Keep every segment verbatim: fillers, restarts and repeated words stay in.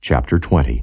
Chapter twenty.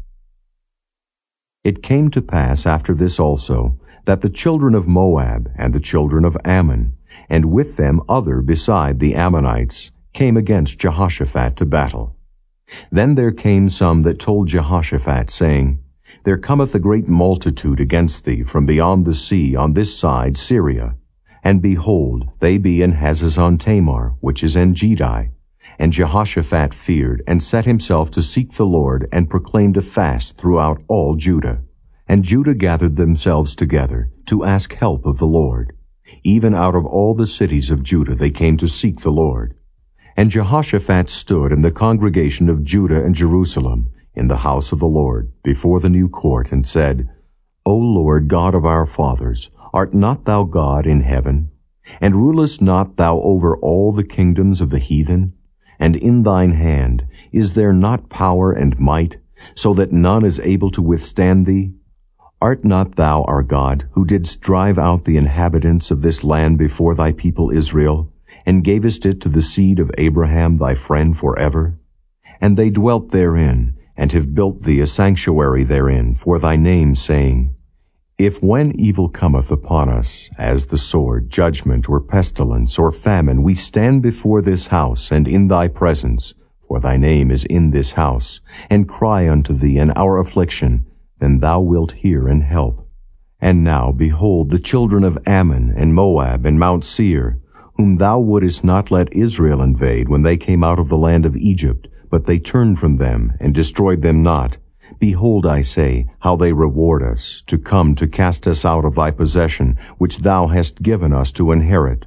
It came to pass after this also, that the children of Moab and the children of Ammon, and with them other beside the Ammonites, came against Jehoshaphat to battle. Then there came some that told Jehoshaphat, saying, There cometh a great multitude against thee from beyond the sea on this side Syria. And behold, they be in Hazazon Tamar, which is En-gedi. And Jehoshaphat feared, and set himself to seek the Lord, and proclaimed a fast throughout all Judah. And Judah gathered themselves together, to ask help of the Lord. Even out of all the cities of Judah they came to seek the Lord. And Jehoshaphat stood in the congregation of Judah and Jerusalem, in the house of the Lord, before the new court, and said, O Lord God of our fathers, art not thou God in heaven? And rulest not thou over all the kingdoms of the heathen? And in thine hand is there not power and might, so that none is able to withstand thee? Art not thou our God, who didst drive out the inhabitants of this land before thy people Israel, and gavest it to the seed of Abraham thy friend forever? And they dwelt therein, and have built thee a sanctuary therein for thy name, saying, If when evil cometh upon us, as the sword, judgment, or pestilence, or famine, we stand before this house, and in thy presence, for thy name is in this house, and cry unto thee in our affliction, then thou wilt hear and help. And now, behold, the children of Ammon, and Moab, and Mount Seir, whom thou wouldest not let Israel invade when they came out of the land of Egypt, but they turned from them, and destroyed them not. Behold, I say, how they reward us, to come to cast us out of thy possession, which thou hast given us to inherit.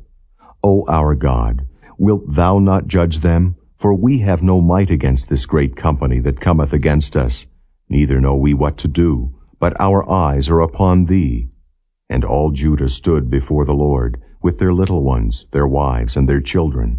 O our God, wilt thou not judge them? For we have no might against this great company that cometh against us, neither know we what to do, but our eyes are upon thee. And all Judah stood before the Lord, with their little ones, their wives, and their children.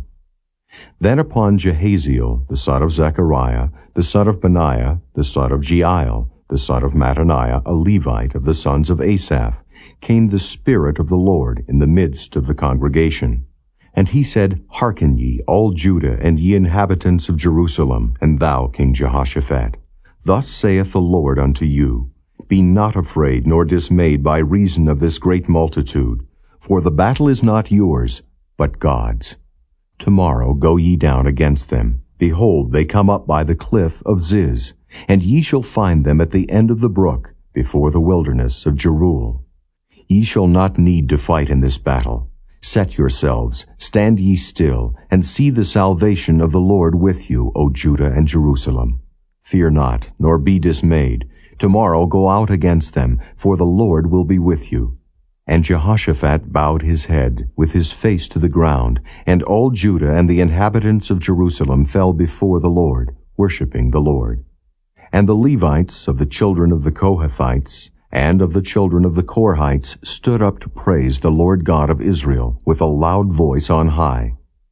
Then upon Jehaziel, the son of Zechariah, the son of Benaiah, the son of Jeiel, the son of Mattaniah, a Levite of the sons of Asaph, came the Spirit of the Lord in the midst of the congregation. And he said, Hearken ye, all Judah, and ye inhabitants of Jerusalem, and thou, King Jehoshaphat. Thus saith the Lord unto you, Be not afraid nor dismayed by reason of this great multitude, for the battle is not yours, but God's. Tomorrow go ye down against them. Behold, they come up by the cliff of Ziz, and ye shall find them at the end of the brook, before the wilderness of Jeruel. Ye shall not need to fight in this battle. Set yourselves, stand ye still, and see the salvation of the Lord with you, O Judah and Jerusalem. Fear not, nor be dismayed. Tomorrow go out against them, for the Lord will be with you. And Jehoshaphat bowed his head, with his face to the ground, and all Judah and the inhabitants of Jerusalem fell before the Lord, worshipping the Lord. And the Levites of the children of the Kohathites and of the children of the Korhites stood up to praise the Lord God of Israel with a loud voice on high.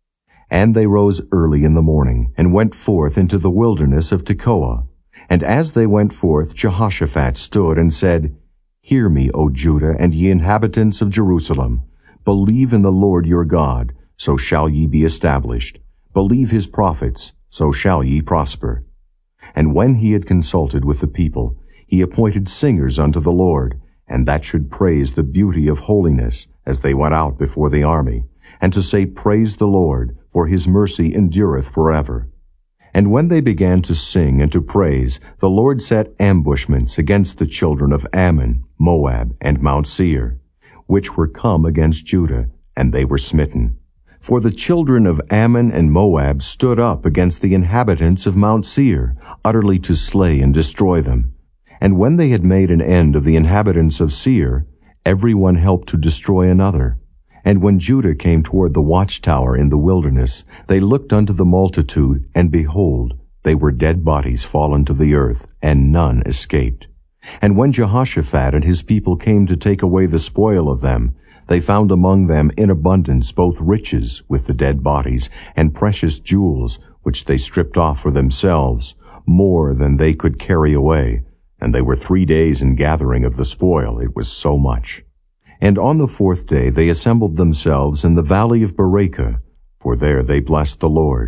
And they rose early in the morning, and went forth into the wilderness of Tekoa. And as they went forth, Jehoshaphat stood and said, Hear me, O Judah, and ye inhabitants of Jerusalem. Believe in the Lord your God, so shall ye be established. Believe his prophets, so shall ye prosper. And when he had consulted with the people, he appointed singers unto the Lord, and that should praise the beauty of holiness, as they went out before the army, and to say, Praise the Lord, for his mercy endureth forever. And when they began to sing and to praise, the Lord set ambushments against the children of Ammon, Moab, and Mount Seir, which were come against Judah, and they were smitten. For the children of Ammon and Moab stood up against the inhabitants of Mount Seir, utterly to slay and destroy them. And when they had made an end of the inhabitants of Seir, every one helped to destroy another. And when Judah came toward the watchtower in the wilderness, they looked unto the multitude, and behold, they were dead bodies fallen to the earth, and none escaped. And when Jehoshaphat and his people came to take away the spoil of them, they found among them in abundance both riches with the dead bodies, and precious jewels, which they stripped off for themselves, more than they could carry away. And they were three days in gathering of the spoil, it was so much. And on the fourth day they assembled themselves in the valley of Berachah, for there they blessed the Lord.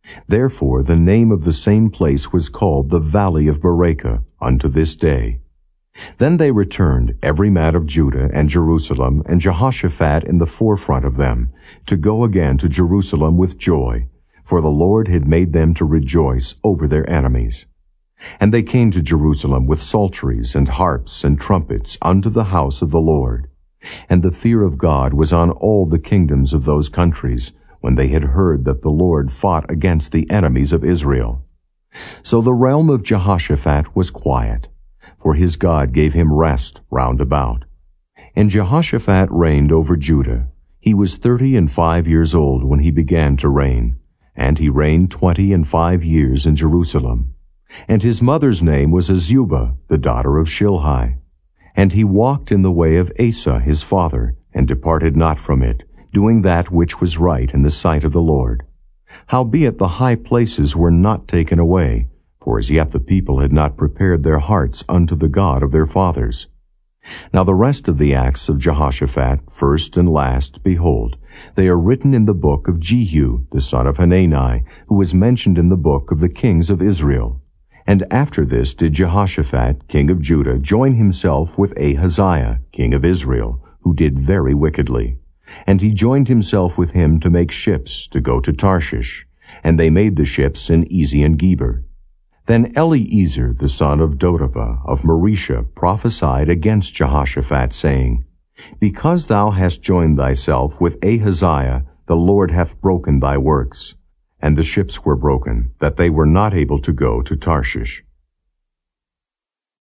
Therefore the name of the same place was called the Valley of Berachah unto this day. Then they returned, every man of Judah and Jerusalem, and Jehoshaphat in the forefront of them, to go again to Jerusalem with joy, for the Lord had made them to rejoice over their enemies. And they came to Jerusalem with psalteries and harps and trumpets unto the house of the Lord. And the fear of God was on all the kingdoms of those countries, when they had heard that the Lord fought against the enemies of Israel. So the realm of Jehoshaphat was quiet, for his God gave him rest round about. And Jehoshaphat reigned over Judah. He was thirty and five years old when he began to reign, and he reigned twenty and five years in Jerusalem. And his mother's name was Azubah, the daughter of Shilhi. And he walked in the way of Asa his father, and departed not from it, doing that which was right in the sight of the Lord. Howbeit the high places were not taken away, for as yet the people had not prepared their hearts unto the God of their fathers. Now the rest of the acts of Jehoshaphat, first and last, behold, they are written in the book of Jehu, the son of Hanani, who is mentioned in the book of the kings of Israel. And after this did Jehoshaphat, king of Judah, join himself with Ahaziah, king of Israel, who did very wickedly. And he joined himself with him to make ships to go to Tarshish, and they made the ships in Ezion Geber. Then Eliezer the son of Dodavah of Marisha prophesied against Jehoshaphat, saying, Because thou hast joined thyself with Ahaziah, the Lord hath broken thy works. And the ships were broken, that they were not able to go to Tarshish.